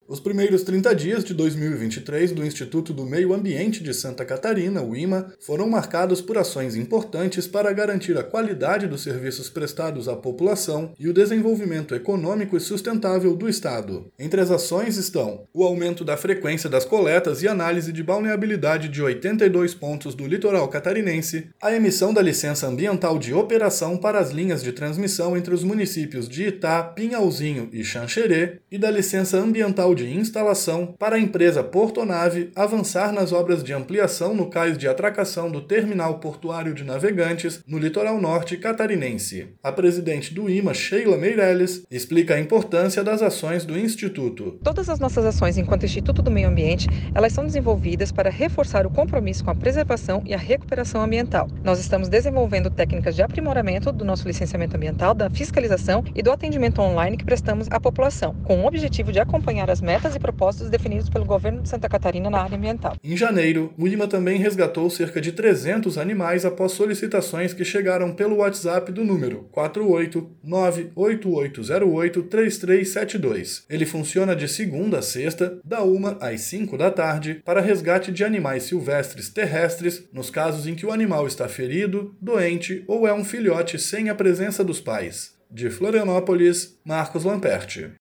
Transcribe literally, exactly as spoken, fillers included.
Os primeiros trinta dias de dois mil e vinte e três do Instituto do Meio Ambiente de Santa Catarina, o I M A, foram marcados por ações importantes para garantir a qualidade dos serviços prestados à população e o desenvolvimento econômico e sustentável do Estado. Entre as ações estão o aumento da frequência das coletas e análise de balneabilidade de oitenta e dois pontos do litoral catarinense, a emissão da licença ambiental de operação para as linhas de transmissão entre os municípios de Itá, Pinhalzinho e Xanxerê e da licença ambiental de instalação para a empresa Portonave avançar nas obras de ampliação no cais de atracação do Terminal Portuário de Navegantes no litoral norte catarinense. A presidente do I M A, Sheila Meirelles, explica a importância das ações do Instituto. Todas as nossas ações enquanto Instituto do Meio Ambiente, elas são desenvolvidas para reforçar o compromisso com a preservação e a recuperação ambiental. Nós estamos desenvolvendo técnicas de aprimoramento do nosso licenciamento ambiental, da fiscalização e do atendimento online que prestamos à população, com o objetivo de acompanhar as metas e propósitos definidos pelo governo de Santa Catarina na área ambiental. Em janeiro, o I M A também resgatou cerca de trezentos animais após solicitações que chegaram pelo WhatsApp do número quatro oito nove oito oito zero oito três três sete dois. Ele funciona de segunda a sexta, da uma às cinco da tarde, para resgate de animais silvestres terrestres, nos casos em que o animal está ferido, doente ou é um filhote sem a presença dos pais. De Florianópolis, Marcos Lamperti.